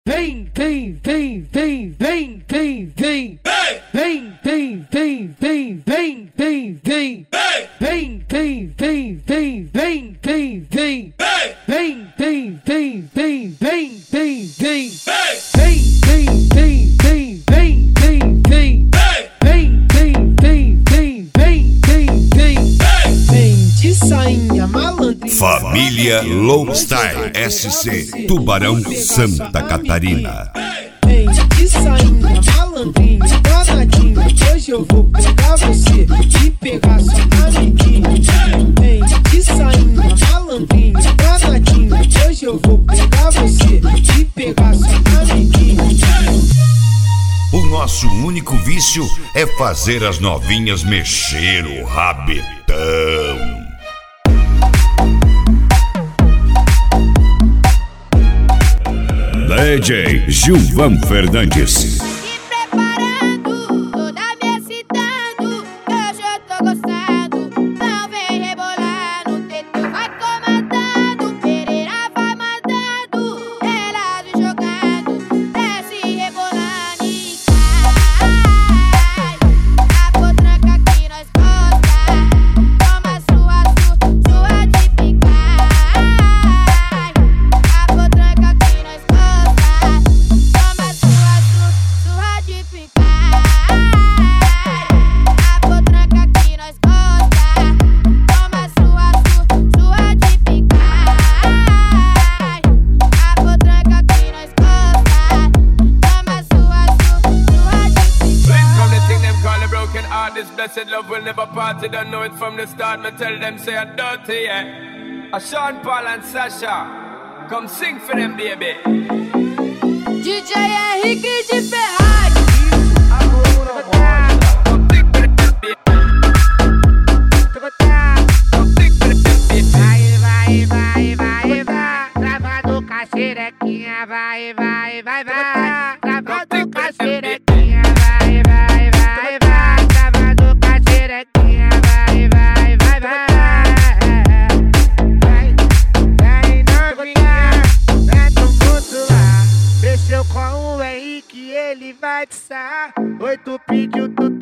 Vem, vem, vem, vem, vem, vem, vem. Vem, vem, vem, vem, vem, vem, vem. Vem, vem, vem, vem, vem, vem, vem. Vem, vem, vem, vem, vem, vem, vem. Vem, vem, vem, vem, vem, vem, vem. Vem, vem, vem, vem, vem, vem, vem. Vem de sainha malandrinha. Família Lowstyle SC, Tubarão, Santa Catarina. Vem de sainha malandrinha, danadinha. Hoje eu vou pegar você e pegar sua amiguinha. Vem de sainha malandrinha, danadinha. Hoje eu vou pegar você e pegar sua amiguinha. O nosso único vício é fazer as novinhas mexer o rabetão. DJ Gilvan Fernandes. Me preparando, toda me excitando. Hoje eu tô gostando. Não vem rebolar no teto, vai comandando. Pereira vai mandando, ela me jogando. Desce rebolando e cai. A potranca que nós gosta. Toma sua de picar. A potranca que nós gosta. Toma sua de picar. A potranca que nós gosta. Toma sua de picar. A potranca que nós gosta. Toma sua de Blink from the thing picar. them call a broken heart. This blessed love will never part. You don't know it from the start. Me tell them say I'm dirty, yeah. A Sean Paul and Sasha, come sing for them, baby. DJ Henrique de Ferrari. Come sing for them, baby. Come sing for them, baby. Vai, travando com a xerequinha, vai, travando com a xerequinha, vai, travando com a xerequinha, vai, novinha, mete o mundo lá, mexeu com o Henrique, ele vai dançar, 8 pediu tudo.